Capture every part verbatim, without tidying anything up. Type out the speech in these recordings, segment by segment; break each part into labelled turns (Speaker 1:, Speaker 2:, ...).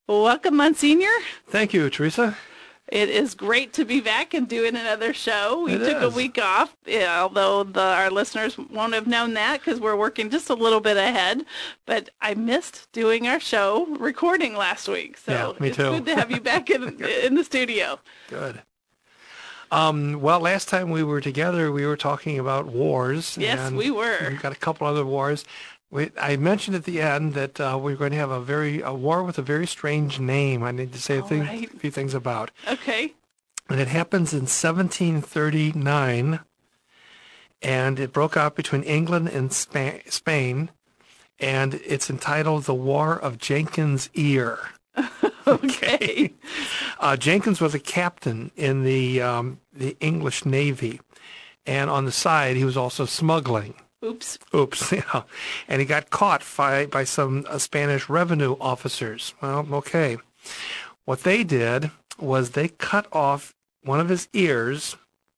Speaker 1: Welcome, Monsignor.
Speaker 2: Thank you, Teresa.
Speaker 1: It is great to be back and doing another show. We
Speaker 2: It
Speaker 1: took a
Speaker 2: is.
Speaker 1: week off, yeah, although the, our listeners won't have known that because we're working just a little bit ahead. But I missed doing our show recording last week, so
Speaker 2: Yeah, me
Speaker 1: it's
Speaker 2: too.
Speaker 1: good to have you back in in the studio.
Speaker 2: Good. Um, well, last time we were together, we were talking about wars.
Speaker 1: Yes,
Speaker 2: and
Speaker 1: we were.
Speaker 2: We've got a couple other wars. We, I mentioned at the end that uh, we're going to have a very a war with a very strange name. I need to say a,
Speaker 1: All
Speaker 2: thing,
Speaker 1: right.
Speaker 2: a few things about.
Speaker 1: Okay.
Speaker 2: And it happens in seventeen thirty-nine, and it broke out between England and Spa- Spain, and it's entitled The War of Jenkins' Ear.
Speaker 1: Okay.
Speaker 2: Uh, Jenkins was a captain in the um, the English Navy, and on the side he was also smuggling.
Speaker 1: Oops.
Speaker 2: Oops, yeah. And he got caught by, by some uh, Spanish revenue officers. Well, okay. What they did was they cut off one of his ears,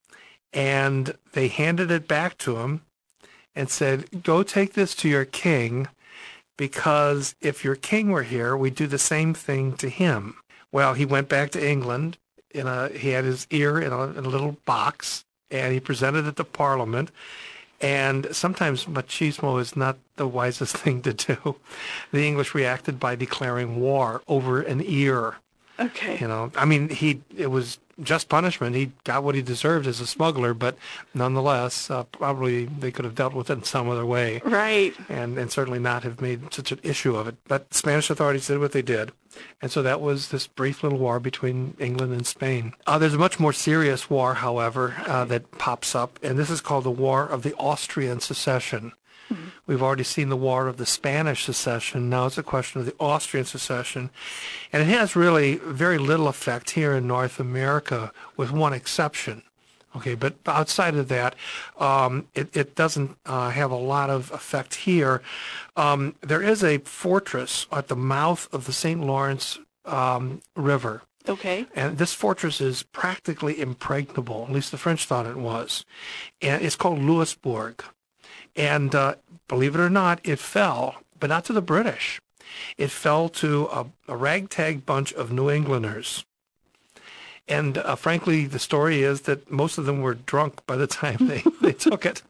Speaker 2: and they handed it back to him and said, go take this to your king, because if your king were here, we'd do the same thing to him. Well, he went back to England. In a, he had his ear in a, in a little box, and he presented it to Parliament. And sometimes machismo is not the wisest thing to do. The English reacted by declaring war over an ear.
Speaker 1: Okay.
Speaker 2: You know, I mean, he it was just punishment. He got what he deserved as a smuggler, but nonetheless, uh, probably they could have dealt with it in some other way.
Speaker 1: Right.
Speaker 2: And, and certainly not have made such an issue of it. But Spanish authorities did what they did. And so that was this brief little war between England and Spain. Uh, there's a much more serious war, however, uh, that pops up, and this is called the War of the Austrian Succession. Mm-hmm. We've already seen the War of the Spanish Succession. Now it's a question of the Austrian Succession. And it has really very little effect here in North America, with one exception. Okay, but outside of that, um, it, it doesn't uh, have a lot of effect here. Um, there is a fortress at the mouth of the Saint Lawrence um, River.
Speaker 1: Okay.
Speaker 2: And this fortress is practically impregnable. At least the French thought it was. And it's called Louisbourg. And uh, believe it or not, it fell, but not to the British. It fell to a, a ragtag bunch of New Englanders. And uh, frankly, the story is that most of them were drunk by the time they, they took it.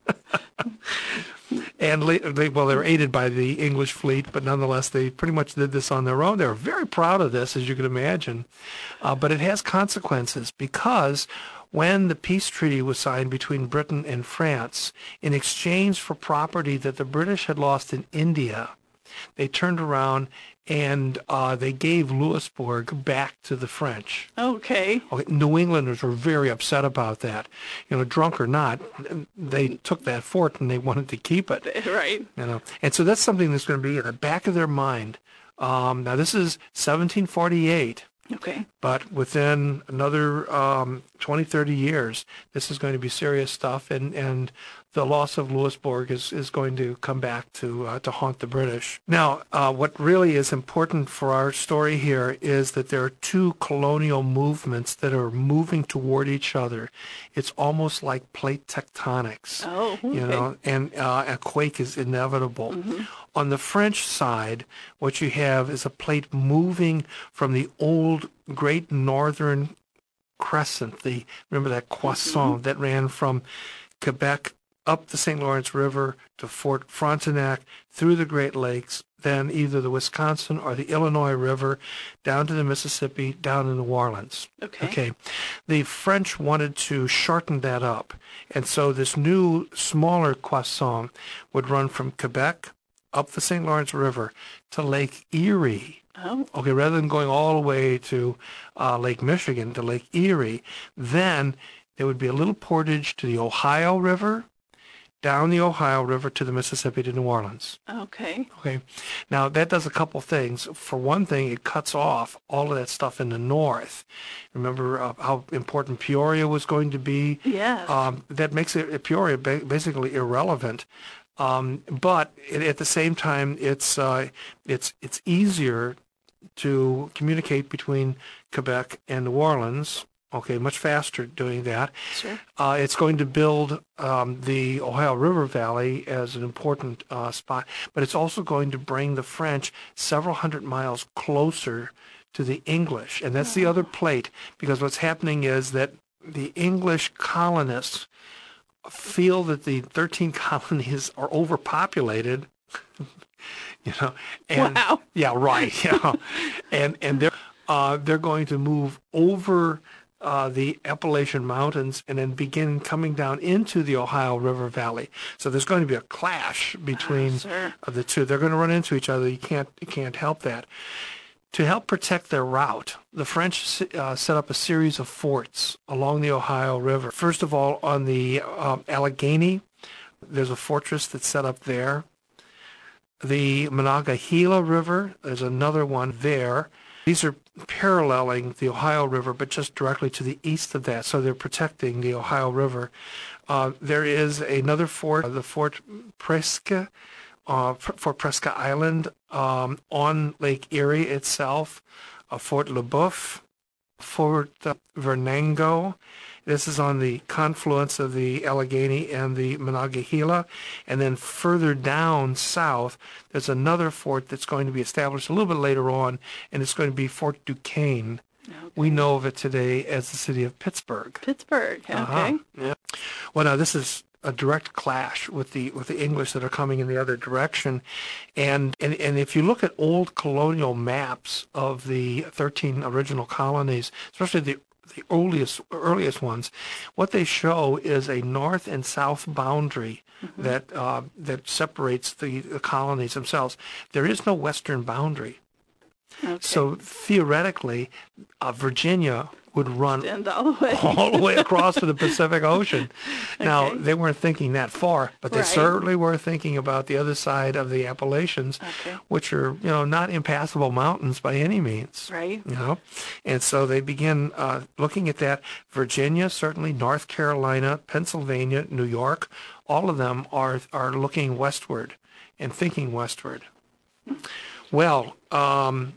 Speaker 2: And they, well, they were aided by the English fleet, but nonetheless, they pretty much did this on their own. They were very proud of this, as you can imagine. Uh, but it has consequences, because when the peace treaty was signed between Britain and France, in exchange for property that the British had lost in India, they turned around and uh, they gave Louisbourg back to the French.
Speaker 1: Okay.
Speaker 2: Okay. New Englanders were very upset about that. You know, drunk or not, they took that fort and they wanted to keep it.
Speaker 1: Right.
Speaker 2: You know, and so that's something that's going to be in the back of their mind. Um, now, this is seventeen forty-eight.
Speaker 1: Okay.
Speaker 2: But within another um, twenty, thirty years, this is going to be serious stuff, and, and the loss of Louisbourg is, is going to come back to uh, to haunt the British. Now, uh, what really is important for our story here is that there are two colonial movements that are moving toward each other. It's almost like plate tectonics.
Speaker 1: Oh, okay.
Speaker 2: You know, and uh, a quake is inevitable. Mm-hmm. On the French side, what you have is a plate moving from the old Great Northern Crescent, the remember that croissant mm-hmm. that ran from Quebec up the Saint Lawrence River to Fort Frontenac, through the Great Lakes, then either the Wisconsin or the Illinois River, down to the Mississippi, down to New Orleans.
Speaker 1: Okay.
Speaker 2: Okay. The French wanted to shorten that up, and so this new, smaller croissant would run from Quebec up the Saint Lawrence River to Lake Erie.
Speaker 1: Oh.
Speaker 2: Okay, rather than going all the way to uh, Lake Michigan, to Lake Erie, then there would be a little portage to the Ohio River, down the Ohio River to the Mississippi to New Orleans.
Speaker 1: Okay.
Speaker 2: Okay. Now, that does a couple things. For one thing, it cuts off all of that stuff in the north. Remember uh, how important Peoria was going to be?
Speaker 1: Yes.
Speaker 2: Um, that makes it, Peoria ba- basically irrelevant. Um, but it, at the same time, it's uh, it's it's easier to communicate between Quebec and New Orleans. Okay, much faster doing that.
Speaker 1: Sure.
Speaker 2: Uh, it's going to build um, the Ohio River Valley as an important uh, spot, but it's also going to bring the French several hundred miles closer to the English. And that's the other plate, because what's happening is that the English colonists feel that the thirteen colonies are overpopulated. You know, and
Speaker 1: wow.
Speaker 2: yeah, right. Yeah, and and they're uh, they're going to move over uh, the Appalachian Mountains and then begin coming down into the Ohio River Valley. So there's going to be a clash between
Speaker 1: oh, sure.
Speaker 2: the two. They're going to run into each other. You can't you can't help that. To help protect their route, the French uh, set up a series of forts along the Ohio River. First of all, on the um, Allegheny, there's a fortress that's set up there. The Monongahela River, there's another one there. These are paralleling the Ohio River, but just directly to the east of that, so they're protecting the Ohio River. Uh, there is another fort, the Fort Presque, uh, Fort Presque Island um, on Lake Erie itself, uh, Fort Le Boeuf, Fort uh, Venango. This is on the confluence of the Allegheny and the Monongahela. And then further down south, there's another fort that's going to be established a little bit later on, and it's going to be Fort Duquesne. Okay. We know of it today as the city of Pittsburgh.
Speaker 1: Pittsburgh, okay.
Speaker 2: Uh-huh. Yeah. Well, now this is a direct clash with the with the English that are coming in the other direction. And, and, and if you look at old colonial maps of the thirteen original colonies, especially the the earliest earliest ones, what they show is a north and south boundary mm-hmm. that uh, that separates the, the colonies themselves. There is no western boundary. Okay. So theoretically, uh, Virginia would run
Speaker 1: all the way,
Speaker 2: all the way across to the Pacific Ocean. Okay. Now, they weren't thinking that far, but they
Speaker 1: right.
Speaker 2: certainly were thinking about the other side of the Appalachians, okay. which are, you know, not impassable mountains by any means.
Speaker 1: Right.
Speaker 2: You know, and so they begin uh, looking at that. Virginia, certainly, North Carolina, Pennsylvania, New York, all of them are are looking westward and thinking westward. Well, um,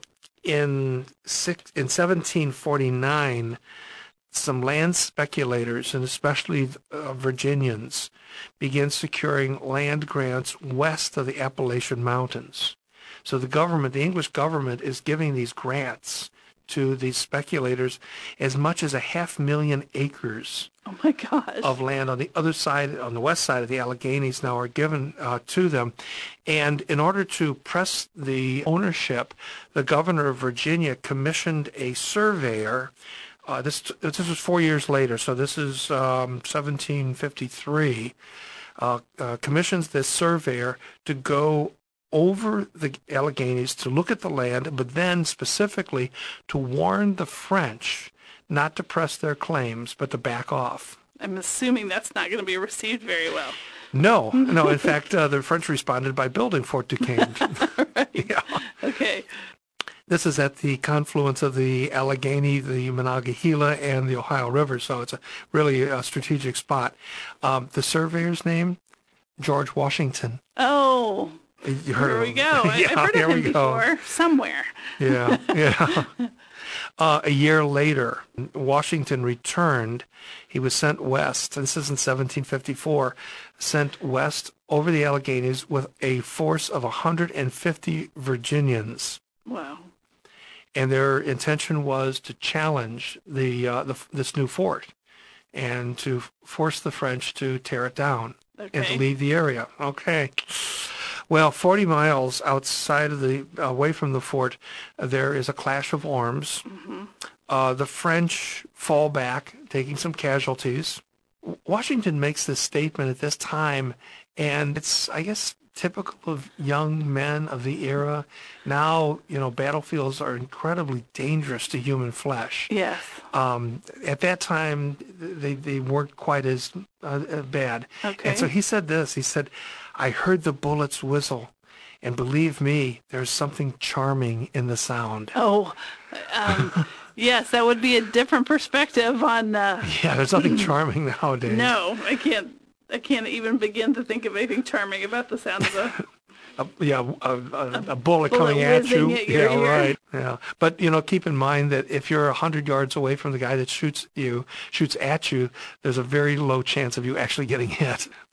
Speaker 2: in six, in seventeen forty-nine, some land speculators, and especially uh, Virginians, began securing land grants west of the Appalachian Mountains. So the government, the English government, is giving these grants to these speculators as much as a half million acres.
Speaker 1: Oh my gosh.
Speaker 2: Of land on the other side, on the west side of the Alleghenies now are given uh, to them. And in order to press the ownership, the governor of Virginia commissioned a surveyor. Uh, this this was four years later, so this is um, seventeen fifty-three. Uh, uh, commissions this surveyor to go over the Alleghenies to look at the land, but then specifically to warn the French not to press their claims, but to back off.
Speaker 1: I'm assuming that's not going to be received very well.
Speaker 2: No, no. In fact, uh, the French responded by building Fort Duquesne.
Speaker 1: Right.
Speaker 2: Yeah.
Speaker 1: Okay.
Speaker 2: This is at the confluence of the Allegheny, the Monongahela, and the Ohio River, so it's a really a strategic spot. Um, the surveyor's name, George Washington.
Speaker 1: Oh.
Speaker 2: You heard
Speaker 1: here
Speaker 2: of
Speaker 1: we
Speaker 2: him.
Speaker 1: go.
Speaker 2: Yeah,
Speaker 1: I've heard of him before, somewhere.
Speaker 2: Yeah, yeah. Uh, a year later, Washington returned. He was sent west. This is in seventeen fifty-four. Sent west over the Alleghenies with a force of one hundred fifty Virginians.
Speaker 1: Wow.
Speaker 2: And their intention was to challenge the, uh, the this new fort and to force the French to tear it down
Speaker 1: okay.
Speaker 2: and to leave the area. Okay. Well, forty miles outside of the, away from the fort, uh, there is a clash of arms. Mm-hmm. Uh, the French fall back, taking some casualties. Washington makes this statement at this time, and it's, I guess, typical of young men of the era. Now, you know, battlefields are incredibly dangerous to human flesh.
Speaker 1: Yes.
Speaker 2: Um, at that time, they, they weren't quite as uh, bad.
Speaker 1: Okay.
Speaker 2: And so he said this. He said, I heard the bullets whistle, and believe me, there's something charming in the sound.
Speaker 1: Oh, um, yes, that would be a different perspective on... Uh,
Speaker 2: yeah, there's nothing charming nowadays.
Speaker 1: No, I can't I can't even begin to think of anything charming about the sound of a...
Speaker 2: A, yeah, a, a, a, a bullet, bullet coming at you.
Speaker 1: At your
Speaker 2: yeah,
Speaker 1: ear.
Speaker 2: right. Yeah, but you know, keep in mind that if you're a hundred yards away from the guy that shoots you, shoots at you, there's a very low chance of you actually getting hit.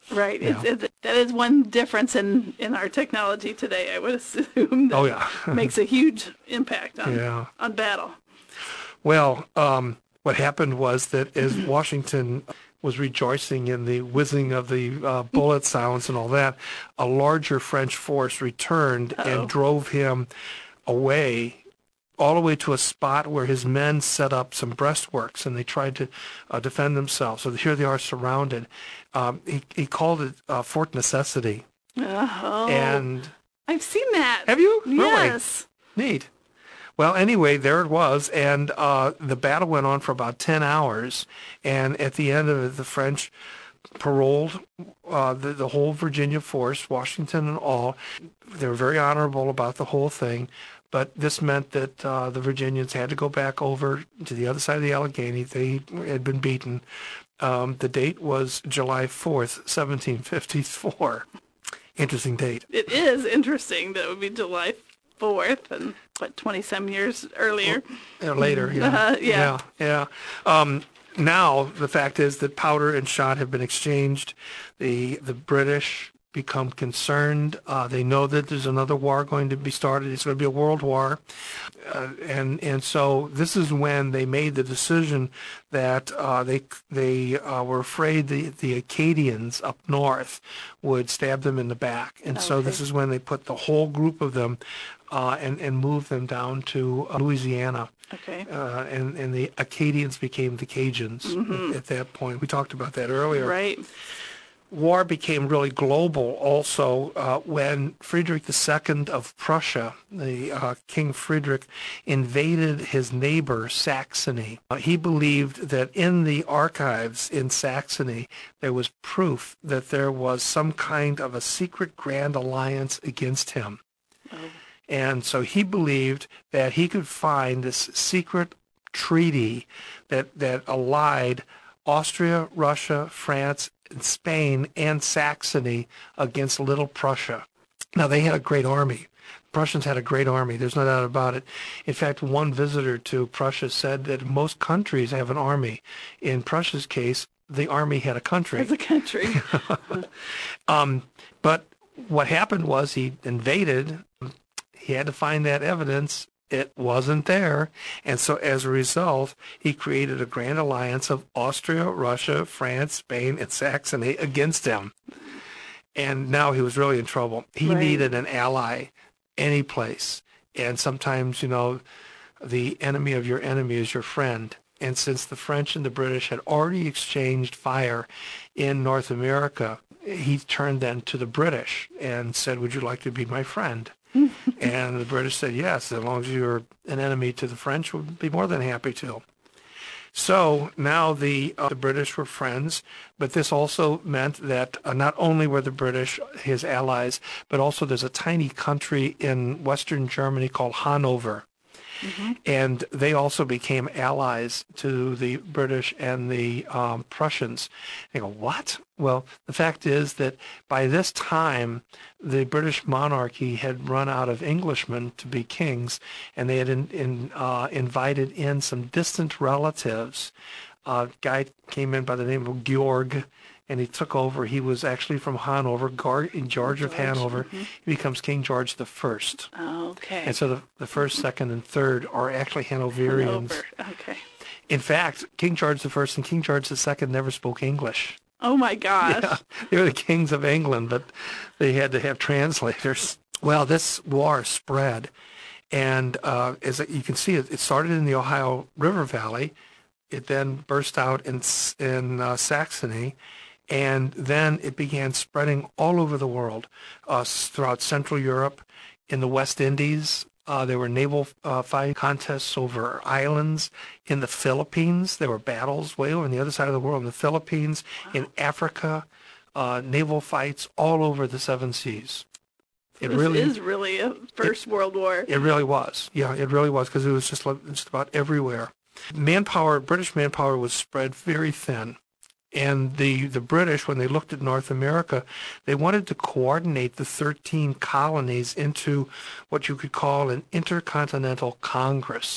Speaker 1: Right.
Speaker 2: Yeah.
Speaker 1: It's, it, that is one difference in, in our technology today, I would assume. That
Speaker 2: Oh, yeah.
Speaker 1: makes a huge impact on,
Speaker 2: Yeah.
Speaker 1: on battle.
Speaker 2: Well, um, what happened was that as Washington was rejoicing in the whizzing of the uh, bullet sounds and all that, a larger French force returned
Speaker 1: Uh-oh.
Speaker 2: and drove him away, all the way to a spot where his men set up some breastworks, and they tried to uh, defend themselves. So here they are surrounded. Um, he, he called it uh, Fort Necessity.
Speaker 1: Oh,
Speaker 2: And
Speaker 1: I've seen that.
Speaker 2: have you?
Speaker 1: Yes.
Speaker 2: Really? Neat. Well, anyway, there it was, and uh, the battle went on for about ten hours, and at the end of it, the French paroled uh, the, the whole Virginia force, Washington and all. They were very honorable about the whole thing, but this meant that uh, the Virginians had to go back over to the other side of the Allegheny. They had been beaten. Um, the date was July fourth, seventeen fifty-four. Interesting date.
Speaker 1: It is interesting that it would be July fourth and, what, twenty-some years earlier?
Speaker 2: Uh, later, yeah.
Speaker 1: Uh, yeah.
Speaker 2: Yeah, yeah. Um, now, the fact is that powder and shot have been exchanged. The the British become concerned. Uh, they know that there's another war going to be started. It's going to be a world war. Uh, and and so this is when they made the decision that uh, they they uh, were afraid the, the Acadians up north would stab them in the back. And so
Speaker 1: Okay.
Speaker 2: this is when they put the whole group of them uh, and, and moved them down to uh, Louisiana.
Speaker 1: Okay.
Speaker 2: Uh, and, and the Acadians became the Cajuns
Speaker 1: Mm-hmm.
Speaker 2: at, at that point. We talked about that earlier.
Speaker 1: Right.
Speaker 2: War became really global also uh, when Friedrich the Second of Prussia, the uh, King Friedrich, invaded his neighbor Saxony. Uh, he believed that in the archives in Saxony there was proof that there was some kind of a secret grand alliance against him.
Speaker 1: Oh.
Speaker 2: And so he believed that he could find this secret treaty that, that allied Austria, Russia, France, Spain, and Saxony against Little Prussia. Now, they had a great army. Prussians had a great army. There's no doubt about it. In fact, one visitor to Prussia said that most countries have an army. In Prussia's case, the army had a country.
Speaker 1: As a country.
Speaker 2: um, but what happened was he invaded. He had to find that evidence. It wasn't there. And so as a result, he created a grand alliance of Austria, Russia, France, Spain, and Saxony against him. And now he was really in trouble. He
Speaker 1: Right.
Speaker 2: needed an ally any place. And sometimes, you know, the enemy of your enemy is your friend. And since the French and the British had already exchanged fire in North America, he turned then to the British and said, "Would you like to be my friend?" And the British said, yes, as long as you're an enemy to the French, we'd be more than happy to. So now the, uh, the British were friends, but this also meant that uh, not only were the British his allies, but also there's a tiny country in Western Germany called Hanover. Mm-hmm. And they also became allies to the British and the um, Prussians. They go, what? Well, the fact is that by this time, the British monarchy had run out of Englishmen to be kings, and they had in, in, uh, invited in some distant relatives. A guy came in by the name of Georg, and he took over. He was actually from Hanover, George, George of Hanover. Mm-hmm. He becomes King George the First.
Speaker 1: Oh, okay.
Speaker 2: And so the, the first, second, and third are actually Hanoverians.
Speaker 1: Hanover. Okay.
Speaker 2: In fact, King George the First and King George the Second never spoke English.
Speaker 1: Oh, my gosh.
Speaker 2: Yeah, they were the kings of England, but they had to have translators. Well, this war spread, and uh, as you can see, it, it started in the Ohio River Valley. It then burst out in, in uh, Saxony, and then it began spreading all over the world, uh, throughout Central Europe, in the West Indies. Uh, there were naval uh, fight contests over islands. In the Philippines, there were battles way over on the other side of the world. In the Philippines, wow. In Africa, uh, naval fights all over the seven seas.
Speaker 1: It this really is really a First it, World War.
Speaker 2: It really was. Yeah, it really was, because it was just, just about everywhere. Manpower, British manpower was spread very thin. And the, the British, when they looked at North America, they wanted to coordinate the thirteen colonies into what you could call an intercontinental congress.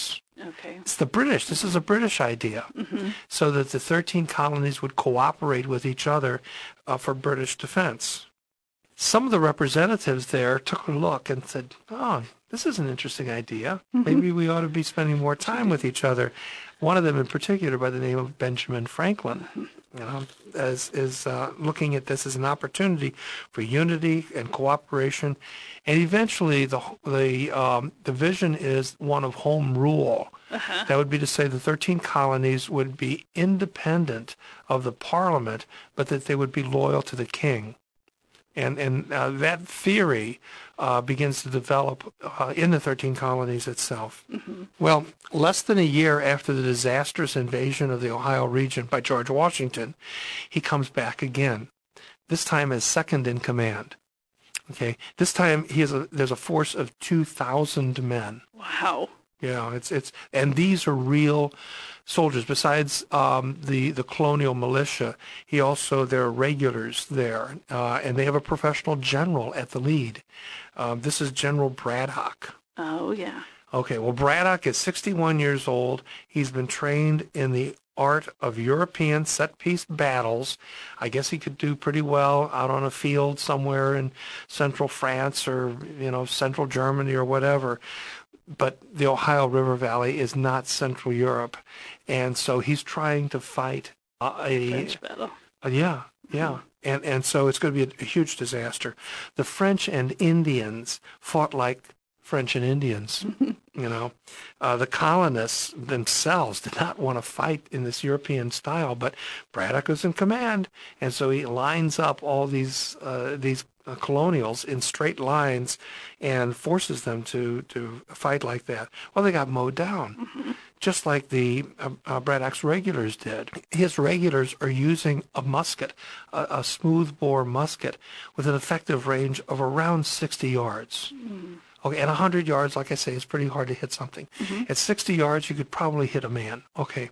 Speaker 1: Okay.
Speaker 2: It's the British. This is a British idea.
Speaker 1: Mm-hmm.
Speaker 2: So that the thirteen colonies would cooperate with each other uh, for British defense. Some of the representatives there took a look and said, oh, this is an interesting idea.
Speaker 1: Mm-hmm.
Speaker 2: Maybe we ought to be spending more time with each other. One of them in particular, by the name of Benjamin Franklin, you know, is, is uh, looking at this as an opportunity for unity and cooperation. And eventually the, the, um, the vision is one of home rule.
Speaker 1: Uh-huh.
Speaker 2: That would be to say the thirteen colonies would be independent of the Parliament, but that they would be loyal to the king. And, and uh, that theory uh, begins to develop uh, in the thirteen colonies itself.
Speaker 1: Mm-hmm.
Speaker 2: Well, less than a year after the disastrous invasion of the Ohio region by George Washington, he comes back again, this time as second in command. Okay, this time he has a, there's a force of two thousand men.
Speaker 1: Wow.
Speaker 2: Yeah, it's it's and these are real soldiers. Besides um, the the colonial militia, he also there are regulars there, uh, and they have a professional general at the lead. Um, this is General Braddock.
Speaker 1: Oh yeah.
Speaker 2: Okay, well Braddock is sixty-one years old. He's been trained in the art of European set-piece battles. I guess he could do pretty well out on a field somewhere in central France or you know central Germany or whatever. But the Ohio River Valley is not Central Europe, and so he's trying to fight uh, a
Speaker 1: French battle.
Speaker 2: Uh, yeah, yeah, mm-hmm. and and so it's going to be a, a huge disaster. The French and Indians fought like French and Indians. You know, uh, the colonists themselves did not want to fight in this European style, but Braddock was in command, and so he lines up all these uh, these. Uh, colonials in straight lines and forces them to, to fight like that. Well, they got mowed down, mm-hmm. just like the uh, uh, Braddock's regulars did. His regulars are using a musket, a, a smoothbore musket, with an effective range of around sixty yards. Mm-hmm. Okay, at one hundred yards, like I say, it's pretty hard to hit something. Mm-hmm. At sixty yards, you could probably hit a man. Okay.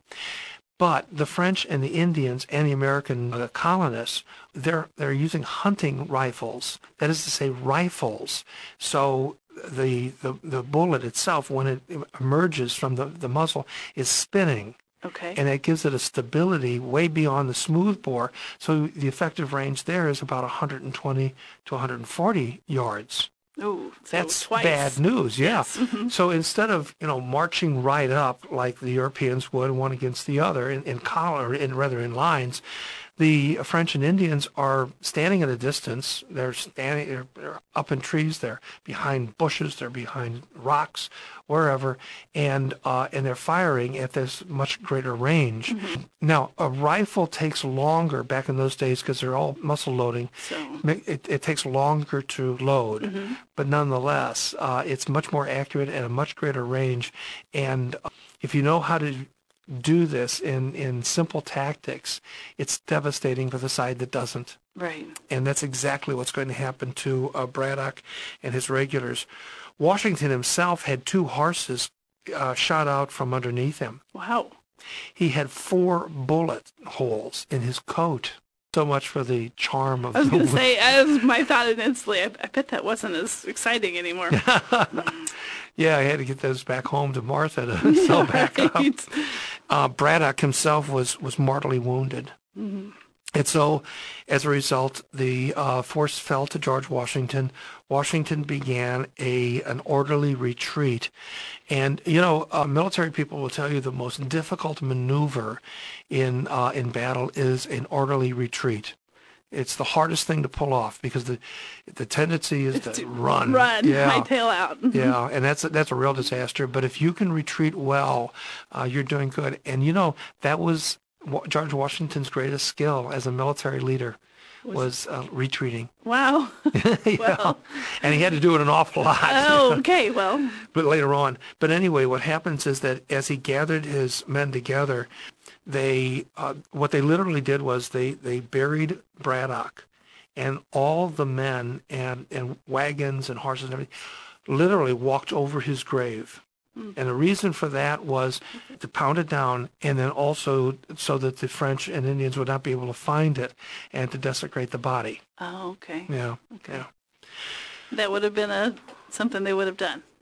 Speaker 2: But the French and the Indians and the American uh, colonists, they're they're using hunting rifles. That is to say, rifles. So the the, the bullet itself, when it emerges from the, the muzzle, is spinning.
Speaker 1: Okay.
Speaker 2: And it gives it a stability way beyond the smoothbore. So the effective range there is about one hundred twenty to one hundred forty yards.
Speaker 1: Oh, so
Speaker 2: that's
Speaker 1: twice.
Speaker 2: Bad news, yeah.
Speaker 1: Yes. Mm-hmm.
Speaker 2: So instead of you know marching right up like the Europeans would, one against the other in, in column, in rather in lines, the French and Indians are standing at a distance. They're standing, they're, they're up in trees, they're behind bushes, they're behind rocks, wherever, and uh, and they're firing at this much greater range. Mm-hmm. Now, a rifle takes longer back in those days because they're all muzzle loading.
Speaker 1: So
Speaker 2: it, it takes longer to load,
Speaker 1: mm-hmm.
Speaker 2: but nonetheless, uh, it's much more accurate and a much greater range. And if you know how to do this in, in simple tactics, it's devastating for the side that doesn't.
Speaker 1: Right.
Speaker 2: And that's exactly what's going to happen to uh, Braddock and his regulars. Washington himself had two horses uh, shot out from underneath him.
Speaker 1: Wow.
Speaker 2: He had four bullet holes in his coat. So much for the charm of
Speaker 1: I was
Speaker 2: the
Speaker 1: going to say, as my thought instantly, I, I bet that wasn't as exciting anymore.
Speaker 2: Yeah, I had to get those back home to Martha to sew back up. Uh, Braddock himself was, was mortally wounded. Mm-hmm. And so, as a result, the uh, force fell to George Washington. Washington began a an orderly retreat. And, you know, uh, military people will tell you the most difficult maneuver in uh, in battle is an orderly retreat. It's the hardest thing to pull off because the the tendency is to, to run.
Speaker 1: Run,
Speaker 2: yeah.
Speaker 1: hightail out.
Speaker 2: Yeah, and that's a, that's a real disaster. But if you can retreat well, uh, you're doing good. And, you know, that was George Washington's greatest skill as a military leader was uh, retreating.
Speaker 1: Wow.
Speaker 2: yeah.
Speaker 1: Well.
Speaker 2: And he had to do it an awful lot.
Speaker 1: Oh, okay, well.
Speaker 2: But later on. But anyway, what happens is that as he gathered his men together, they uh, what they literally did was they, they buried Braddock, and all the men and, and wagons and horses and everything literally walked over his grave. Mm. And the reason for that was to pound it down, and then also so that the French and Indians would not be able to find it and to desecrate the body.
Speaker 1: Oh, okay.
Speaker 2: Yeah.
Speaker 1: Okay.
Speaker 2: Yeah.
Speaker 1: That would have been a something they would have done.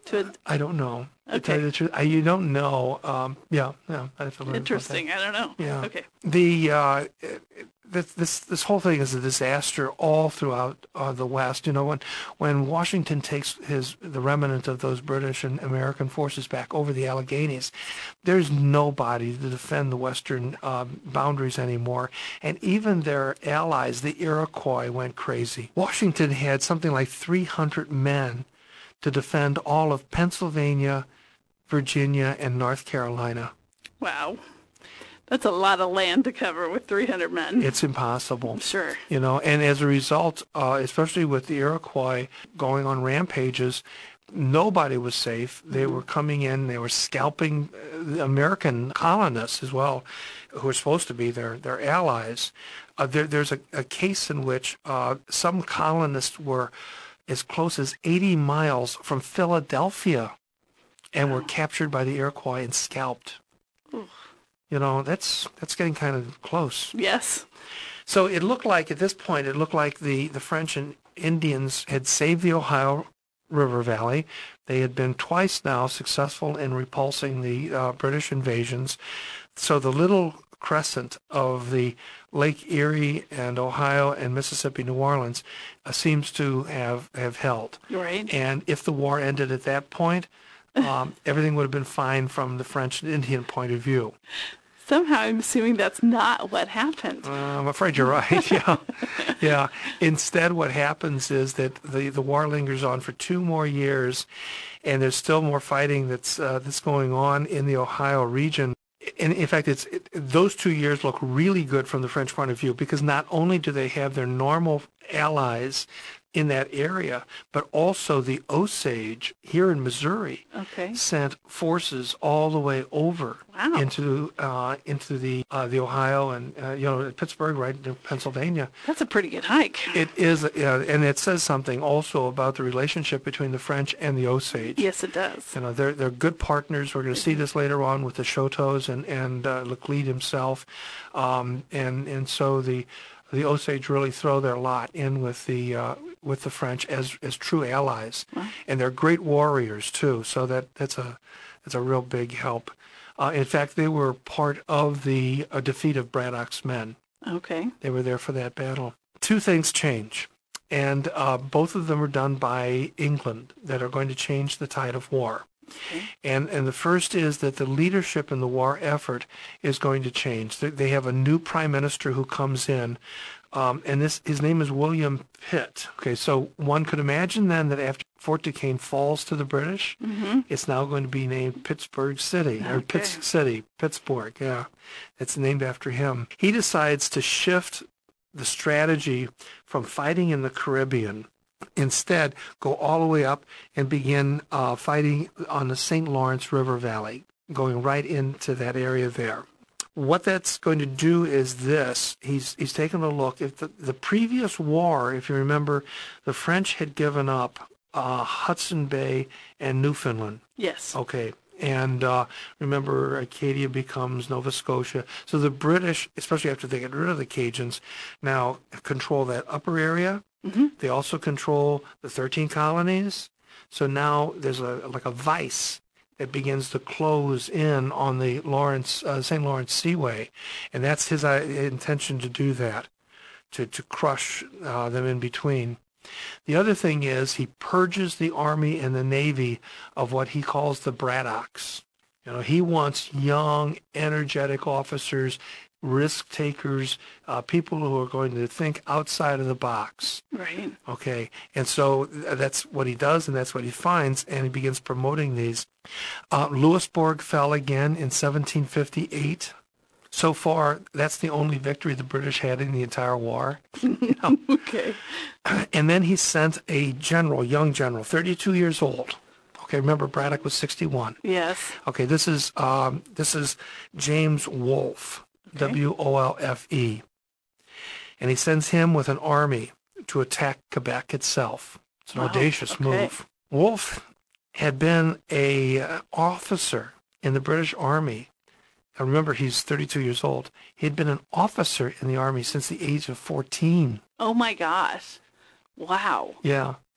Speaker 1: To
Speaker 2: I don't know. To tell
Speaker 1: Okay.
Speaker 2: you the truth, I, you don't know. Um, yeah, yeah. I have to learn about that.
Speaker 1: Interesting. I don't know.
Speaker 2: Yeah.
Speaker 1: Okay.
Speaker 2: The uh, this this this whole thing is a disaster all throughout uh, the West. You know, when when Washington takes his the remnant of those British and American forces back over the Alleghenies, there's nobody to defend the western um, boundaries anymore, and even their allies, the Iroquois, went crazy. Washington had something like three hundred men to defend all of Pennsylvania, Virginia, and North Carolina.
Speaker 1: Wow. That's a lot of land to cover with three hundred men.
Speaker 2: It's impossible.
Speaker 1: Sure.
Speaker 2: You know, and as a result, uh, especially with the Iroquois going on rampages, nobody was safe. They were coming in, they were scalping uh, the American colonists as well, who were supposed to be their, their allies. Uh, there, there's a, a case in which uh, some colonists were as close as eighty miles from Philadelphia and were captured by the Iroquois and scalped.
Speaker 1: Oof.
Speaker 2: You know, that's that's getting kind of close.
Speaker 1: Yes.
Speaker 2: So it looked like, at this point, it looked like the, the French and Indians had saved the Ohio River Valley. They had been twice now successful in repulsing the uh, British invasions. So the little crescent of the Lake Erie and Ohio and Mississippi, New Orleans, uh, seems to have, have held.
Speaker 1: Right.
Speaker 2: And if the war ended at that point, um, everything would have been fine from the French and Indian point of view.
Speaker 1: Somehow I'm assuming that's not what happened.
Speaker 2: Uh, I'm afraid you're right. Yeah, yeah. Instead, what happens is that the, the war lingers on for two more years, and there's still more fighting that's uh, that's going on in the Ohio region. And in fact, it's it, those two years look really good from the French point of view, because not only do they have their normal allies in that area, but also the Osage here in Missouri
Speaker 1: Okay.
Speaker 2: sent forces all the way over
Speaker 1: Wow.
Speaker 2: into uh, into the uh, the Ohio and uh, you know Pittsburgh, right into Pennsylvania.
Speaker 1: That's a pretty good hike.
Speaker 2: It is, uh, and it says something also about the relationship between the French and the Osage.
Speaker 1: Yes, it does.
Speaker 2: You know, they're they're good partners. We're going to see this later on with the Choteaus and and uh, Laclede himself, um, and and so the the Osage really throw their lot in with the uh, with the French as as true allies,
Speaker 1: Wow.
Speaker 2: and they're great warriors too. So that that's a that's a real big help. Uh, in fact, they were part of the uh, defeat of Braddock's men.
Speaker 1: Okay.
Speaker 2: They were there for that battle. Two things change, and uh, both of them are done by England that are going to change the tide of war.
Speaker 1: Okay.
Speaker 2: And and the first is that the leadership in the war effort is going to change. They, they have a new prime minister who comes in, um, and this his name is William Pitt. Okay, so one could imagine then that after Fort Duquesne falls to the British,
Speaker 1: Mm-hmm.
Speaker 2: it's now going to be named Pittsburgh City, or
Speaker 1: Okay.
Speaker 2: Pitts City, Pittsburgh, yeah. It's named after him. He decides to shift the strategy from fighting in the Caribbean, instead go all the way up and begin uh, fighting on the Saint Lawrence River Valley, going right into that area there. What that's going to do is this. He's he's taken a look. If the, the previous war, if you remember, the French had given up uh, Hudson Bay and Newfoundland.
Speaker 1: Yes.
Speaker 2: Okay. And uh, remember, Acadia becomes Nova Scotia. So the British, especially after they get rid of the Cajuns, now control that upper area.
Speaker 1: Mm-hmm.
Speaker 2: They also control the thirteen colonies. So now there's a like a vice that begins to close in on the Lawrence uh, Saint Lawrence Seaway, and that's his uh, intention to do that, to to crush uh, them in between. The other thing is he purges the Army and the Navy of what he calls the Braddocks. You know, he wants young, energetic officers, risk takers, uh, people who are going to think outside of the box.
Speaker 1: Right.
Speaker 2: Okay, and so that's what he does, and that's what he finds, and he begins promoting these. Uh, Louisbourg fell again in seventeen fifty-eight. So far, that's the only victory the British had in the entire war. You know?
Speaker 1: Okay.
Speaker 2: And then he sent a general, young general, thirty-two years old. Okay, remember Braddock was sixty-one.
Speaker 1: Yes.
Speaker 2: Okay, this is um, this is James Wolfe,
Speaker 1: Okay.
Speaker 2: W O L F E, and he sends him with an army to attack Quebec itself. It's an
Speaker 1: Wow,
Speaker 2: audacious
Speaker 1: okay.
Speaker 2: move. Wolfe had been a uh, officer in the British Army. Now remember, he's thirty-two years old. He had been an officer in the Army since the age of fourteen.
Speaker 1: Oh my gosh. Wow.
Speaker 2: Yeah.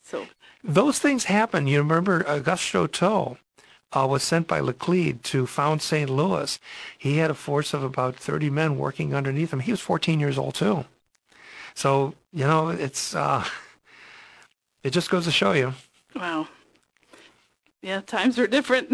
Speaker 1: So
Speaker 2: Those things happen. You remember Auguste Choteau uh, was sent by Laclede to found Saint Louis. He had a force of about thirty men working underneath him. He was fourteen years old too. So, you know, it's uh, it just goes to show you.
Speaker 1: wow. Yeah, times were different.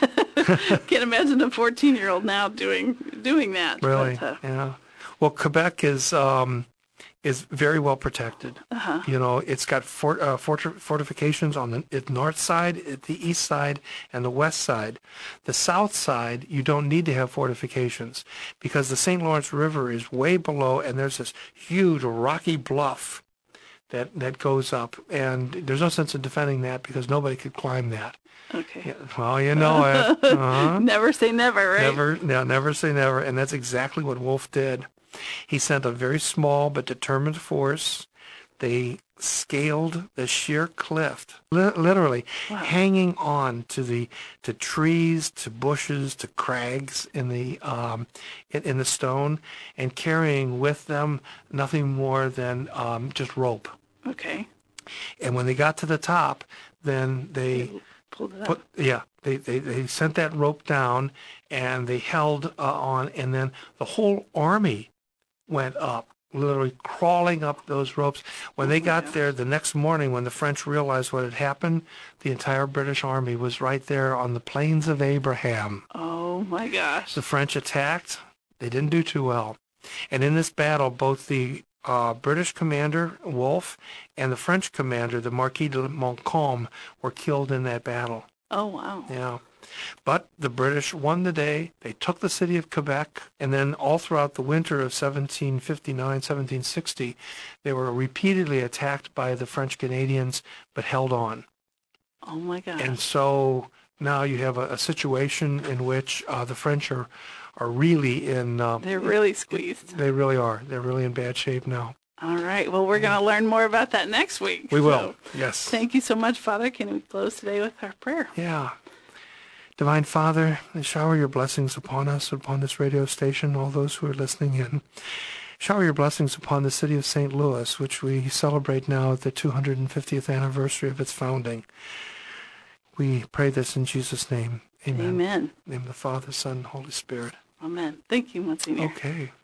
Speaker 1: Can't imagine a fourteen-year-old now doing doing that.
Speaker 2: Really,
Speaker 1: But, uh,
Speaker 2: yeah. Well, Quebec is um, is very well protected.
Speaker 1: uh-huh.
Speaker 2: You know, it's got fort, uh, forti- fortifications on the, the north side, at the east side, and the west side. The south side, you don't need to have fortifications because the Saint Lawrence River is way below, and there's this huge rocky bluff that that goes up, and there's no sense in defending that because nobody could climb that.
Speaker 1: Okay.
Speaker 2: Yeah, well, you know it. Uh-huh.
Speaker 1: Never say never, right?
Speaker 2: Never, no, never say never, and that's exactly what Wolfe did. He sent a very small but determined force. They scaled the sheer cliff, li- literally
Speaker 1: Wow.
Speaker 2: hanging on to the to trees, to bushes, to crags in the um, in, in the stone, and carrying with them nothing more than um, just rope.
Speaker 1: Okay.
Speaker 2: And when they got to the top, then they
Speaker 1: Pulled it up.
Speaker 2: put yeah they, they they sent that rope down, and they held uh, on, and then the whole army went up, literally crawling up those ropes. When they got
Speaker 1: Yeah.
Speaker 2: there the next morning, when the French realized what had happened, the entire British army was right there on the Plains of Abraham.
Speaker 1: Oh my gosh.
Speaker 2: The French attacked. They didn't do too well. And in this battle, both the uh, British commander, Wolfe, and the French commander, the Marquis de Montcalm, were killed in that battle.
Speaker 1: Oh wow.
Speaker 2: Yeah. But the British won the day. They took the city of Quebec, and then all throughout the winter of seventeen fifty-nine, seventeen sixty, they were repeatedly attacked by the French Canadians, but held on.
Speaker 1: Oh my gosh.
Speaker 2: And so now you have a, a situation in which uh, the French are, are really in... Uh,
Speaker 1: They're really squeezed.
Speaker 2: They really are. They're really in bad shape now.
Speaker 1: All right. Well, we're going to learn more about that next week.
Speaker 2: We will,
Speaker 1: So,
Speaker 2: yes.
Speaker 1: thank you so much, Father. Can we close today with our prayer?
Speaker 2: Yeah. Divine Father, shower your blessings upon us, upon this radio station, all those who are listening in. Shower your blessings upon the city of Saint Louis, which we celebrate now at the two hundred fiftieth anniversary of its founding. We pray this in Jesus' name. Amen.
Speaker 1: Amen.
Speaker 2: In the name of the Father, Son, and Holy Spirit.
Speaker 1: Amen. Thank you, Monsignor.
Speaker 2: Okay.